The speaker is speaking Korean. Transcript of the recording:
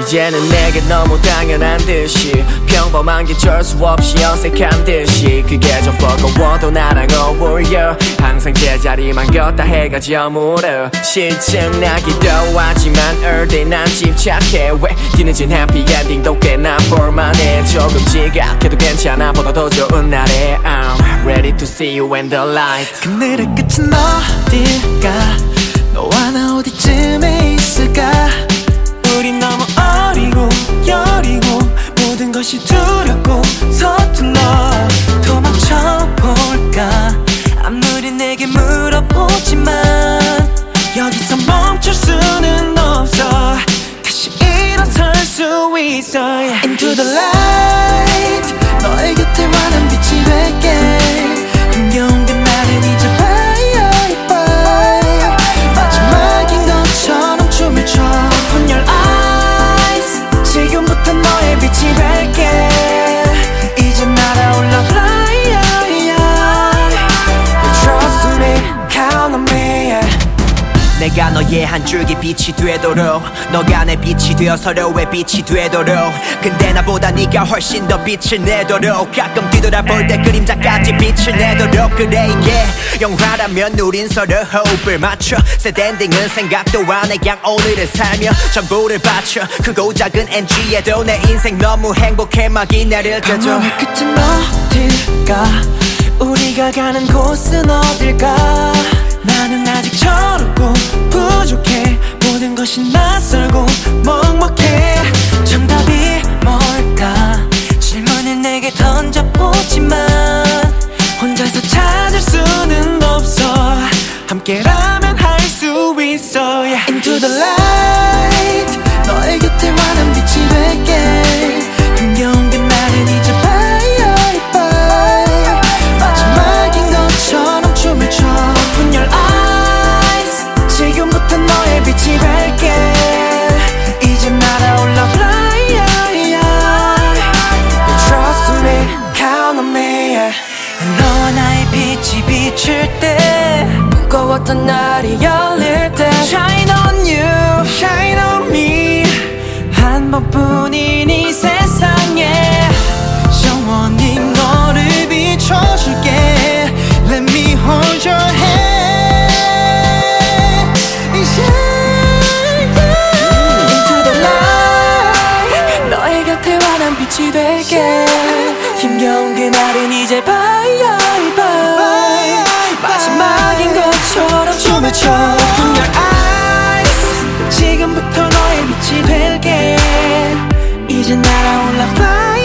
이제는 내게 너무 당연한 듯이 평범한 게 쩔 수 없이 어색한 듯이 그게 좀 버거워도 나랑 어울려 항상 제자리만 걷다 해가 저물어 실증나기도 하지만 early 난 집착해 왜 뒤늦은 해피엔딩도 꽤나 볼만해 조금 지각해도 괜찮아 보다 더 좋은 날에 I'm ready to see you in the light 그늘의 끝은 어딜까 너와 나 어디쯤에 있을까 우린 너무 어리고 여리고 모든 것이 두렵고 서툴러 도망쳐볼까 아무리 내게 물어보지만 여기서 멈출 수는 없어 다시 일어설 수 있어 yeah. Into the light 너의 곁에 환한 빛이 될게 힘겨운 그날은 이제 bye bye 마지막인 것처럼 춤을 춰 Open your eyes 지금부터 너의 빛이 될게 이제 날아올라 fly Trust me, count on me yeah. 내가 너의 한 줄기 빛이 되도록 너가 내 빛이 되어 서로의 빛이 되도록 근데 나보다 네가 훨씬 더 빛을 내도록 가끔 뒤돌아볼 때 그림자까지 빛을 내도록 그래 이게 영화라면 우린 서로 호흡을 맞춰 Sad ending은 생각도 안 해 그냥 오늘을 살며 전부를 바쳐 크고 작은 NG에도 내 인생 너무 행복해 막이 나를 껴줘 방황의 끝은 어딜까 우리가 가는 곳은 어딜까 나는 아직 저렇고 부족해 모든 것이 낯설고 먹먹해 정답이 뭘까 질문을 내게 던져보지만 혼자서 찾을 수는 없어 함께라면 할 수 있어 yeah. Into the light 너의 곁에 환한 빛이 될게 힘겨운 그날은 이제 bye bye 마지막인 것처럼 춤을 춰 Open your eyes 지금부터 너의 빛이 될게 이제 날아올라 fly Trust me, count on me yeah. 너와 나의 빛이 비칠 때 무거웠던 날이 열릴 때 Shine on you, shine on me 한 번뿐인 이 세상에 영원히 너를 비춰줄게 Let me hold your hand Into the light 너의 곁에 환한 빛이 될게 힘겨운 그날은 이제 bye bye 마지막인 것처럼 춤을 춰 Open your eyes 지금부터 너의 빛이 될게 이제 날아올라 fly